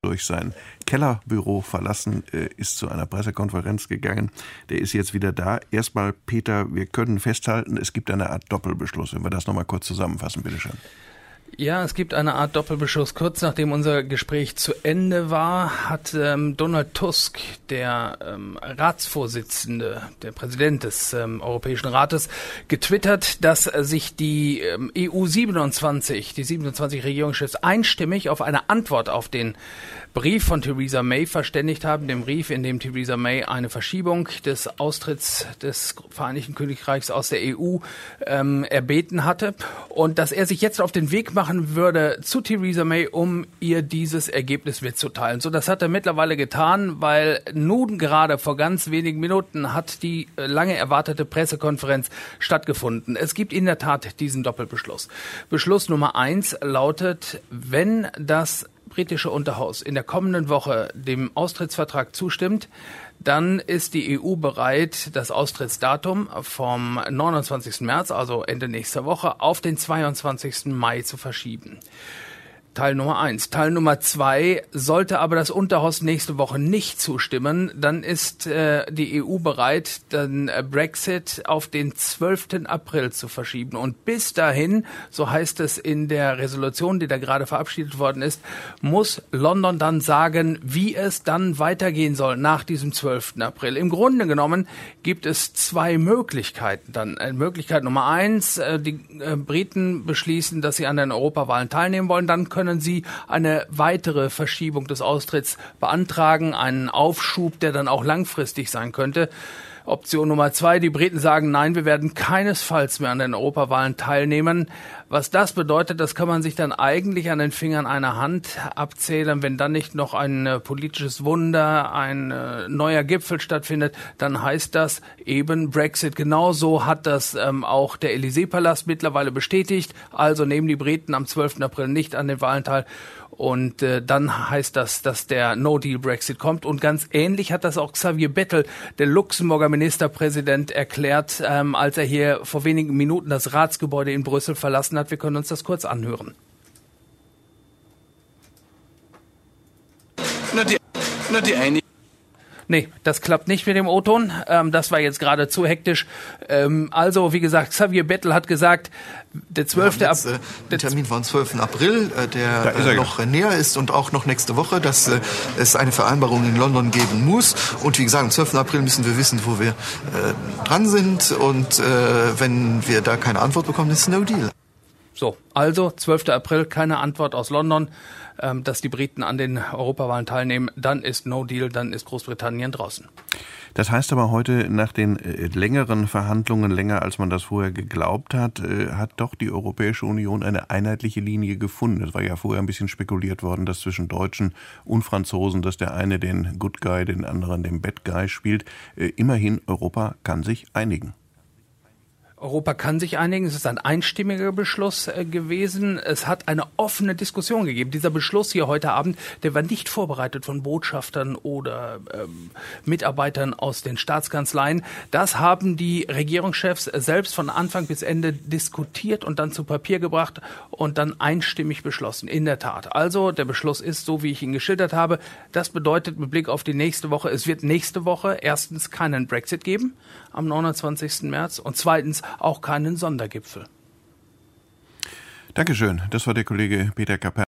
durch sein Kellerbüro verlassen, ist zu einer Pressekonferenz gegangen. Der ist jetzt wieder da. Erstmal, Peter, wir können festhalten, es gibt eine Art Doppelbeschluss. Wenn wir das nochmal kurz zusammenfassen, bitteschön. Ja, es gibt eine Art Doppelbeschluss. Kurz nachdem unser Gespräch zu Ende war, hat Donald Tusk, der Ratsvorsitzende, der Präsident des Europäischen Rates, getwittert, dass sich die EU 27, die 27 Regierungschefs einstimmig auf eine Antwort auf den Brief von Theresa May verständigt haben, dem Brief, in dem Theresa May eine Verschiebung des Austritts des Vereinigten Königreichs aus der EU erbeten hatte und dass er sich jetzt auf den Weg machen würde zu Theresa May, um ihr dieses Ergebnis mitzuteilen. So, das hat er mittlerweile getan, weil nun gerade vor ganz wenigen Minuten hat die lange erwartete Pressekonferenz stattgefunden. Es gibt in der Tat diesen Doppelbeschluss. Beschluss Nummer 1 lautet, wenn das britische Unterhaus in der kommenden Woche dem Austrittsvertrag zustimmt, dann ist die EU bereit, das Austrittsdatum vom 29. März, also Ende nächster Woche, auf den 22. Mai zu verschieben. Teil Nummer 1. Teil Nummer 2, sollte aber das Unterhaus nächste Woche nicht zustimmen, dann ist die EU bereit, den Brexit auf den 12. April zu verschieben. Und bis dahin, so heißt es in der Resolution, die da gerade verabschiedet worden ist, muss London dann sagen, wie es dann weitergehen soll nach diesem 12. April. Im Grunde genommen gibt es zwei Möglichkeiten dann. Möglichkeit Nummer 1, die Briten beschließen, dass sie an den Europawahlen teilnehmen wollen, dann können sie eine weitere Verschiebung des Austritts beantragen, einen Aufschub, der dann auch langfristig sein könnte. Option Nummer 2, die Briten sagen, nein, wir werden keinesfalls mehr an den Europawahlen teilnehmen. Was das bedeutet, das kann man sich dann eigentlich an den Fingern einer Hand abzählen. Wenn dann nicht noch ein politisches Wunder, ein neuer Gipfel stattfindet, dann heißt das eben Brexit. Genauso hat das auch der Élysée-Palast mittlerweile bestätigt. Also nehmen die Briten am 12. April nicht an den Wahlen teil. Und dann heißt das, dass der No-Deal-Brexit kommt. Und ganz ähnlich hat das auch Xavier Bettel, der Luxemburger Ministerpräsident, erklärt, als er hier vor wenigen Minuten das Ratsgebäude in Brüssel verlassen hat. Wir können uns das kurz anhören. Nee, das klappt nicht mit dem O-Ton. Das war jetzt gerade zu hektisch. Also, wie gesagt, Xavier Bettel hat gesagt, der 12. Der Termin war am 12. April, der noch näher ist und auch noch nächste Woche, dass es eine Vereinbarung in London geben muss. Und wie gesagt, am 12. April müssen wir wissen, wo wir dran sind. Und wenn wir da keine Antwort bekommen, ist No Deal. So, also 12. April, keine Antwort aus London, dass die Briten an den Europawahlen teilnehmen, dann ist No Deal, dann ist Großbritannien draußen. Das heißt aber heute, nach den längeren Verhandlungen, länger als man das vorher geglaubt hat, hat doch die Europäische Union eine einheitliche Linie gefunden. Es war ja vorher ein bisschen spekuliert worden, dass zwischen Deutschen und Franzosen, dass der eine den Good Guy, den anderen den Bad Guy spielt. Immerhin, Europa kann sich einigen. Europa kann sich einigen. Es ist ein einstimmiger Beschluss gewesen. Es hat eine offene Diskussion gegeben. Dieser Beschluss hier heute Abend, der war nicht vorbereitet von Botschaftern oder Mitarbeitern aus den Staatskanzleien. Das haben die Regierungschefs selbst von Anfang bis Ende diskutiert und dann zu Papier gebracht und dann einstimmig beschlossen. In der Tat. Also der Beschluss ist so, wie ich ihn geschildert habe. Das bedeutet mit Blick auf die nächste Woche, es wird nächste Woche erstens keinen Brexit geben am 29. März und zweitens auch keinen Sondergipfel. Dankeschön. Das war der Kollege Peter Kapperl.